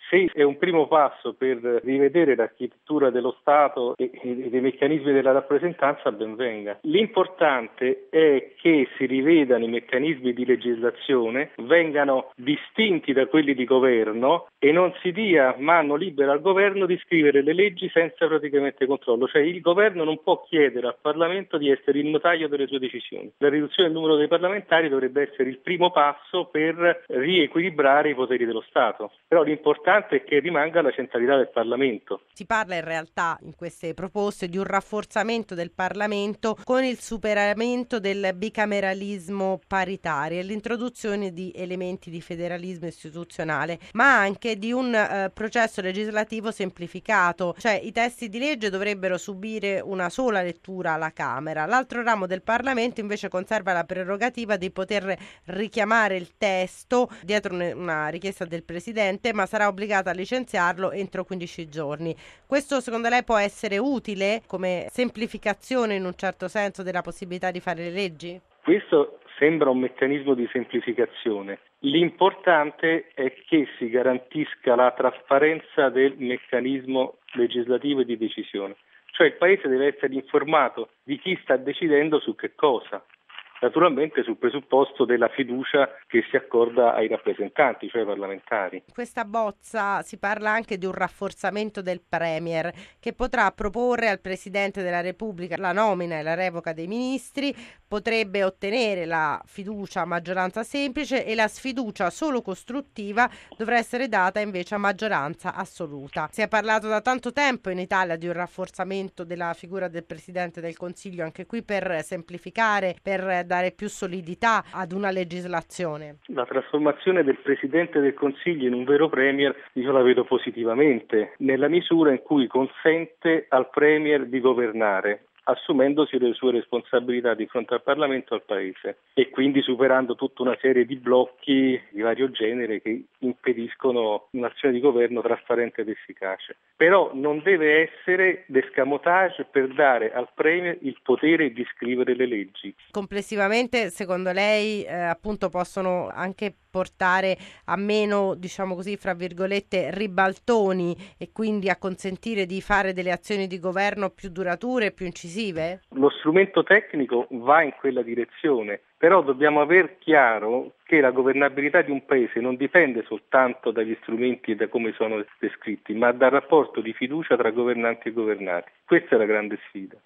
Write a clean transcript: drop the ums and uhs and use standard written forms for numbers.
Se è un primo passo per rivedere l'architettura dello Stato e dei meccanismi della rappresentanza, ben venga. L'importante è che si rivedano i meccanismi di legislazione, vengano distinti da quelli di governo e non si dia mano libera al governo di scrivere le leggi senza praticamente controllo. Cioè il governo non può chiedere al Parlamento di essere il notaio delle sue decisioni. La riduzione del numero dei parlamentari dovrebbe essere il primo passo per riequilibrare i poteri dello Stato. Però l'importante è che rimanga la centralità del Parlamento. Si parla in realtà in queste proposte di un rafforzamento del Parlamento con il superamento del bicameralismo paritario e l'introduzione di elementi di federalismo istituzionale, ma anche di un processo legislativo semplificato, cioè i testi di legge dovrebbero subire una sola lettura alla Camera. L'altro ramo del Parlamento invece conserva la prerogativa di poter richiamare il testo dietro una richiesta del Presidente, ma sarà obbligata a licenziarlo entro 15 giorni. Questo secondo lei può essere utile come semplificazione in un certo senso della possibilità di fare le leggi? Questo sembra un meccanismo di semplificazione. L'importante è che si garantisca la trasparenza del meccanismo legislativo e di decisione. Cioè il Paese deve essere informato di chi sta decidendo su che cosa. Naturalmente sul presupposto della fiducia che si accorda ai rappresentanti, cioè ai parlamentari. In questa bozza si parla anche di un rafforzamento del Premier che potrà proporre al Presidente della Repubblica la nomina e la revoca dei ministri, potrebbe ottenere la fiducia a maggioranza semplice e la sfiducia solo costruttiva dovrà essere data invece a maggioranza assoluta. Si è parlato da tanto tempo in Italia di un rafforzamento della figura del Presidente del Consiglio, anche qui per semplificare, per dare più solidità ad una legislazione. La trasformazione del Presidente del Consiglio in un vero Premier io la vedo positivamente, nella misura in cui consente al Premier di governare, assumendosi le sue responsabilità di fronte al Parlamento e al Paese e quindi superando tutta una serie di blocchi di vario genere che impediscono un'azione di governo trasparente ed efficace. Però non deve essere d'escamotage per dare al Premier il potere di scrivere le leggi. Complessivamente, secondo lei, appunto possono anche portare a meno, diciamo così, fra virgolette, ribaltoni e quindi a consentire di fare delle azioni di governo più durature e più incisive? Lo strumento tecnico va in quella direzione, però dobbiamo aver chiaro che la governabilità di un paese non dipende soltanto dagli strumenti e da come sono descritti, ma dal rapporto di fiducia tra governanti e governati. Questa è la grande sfida.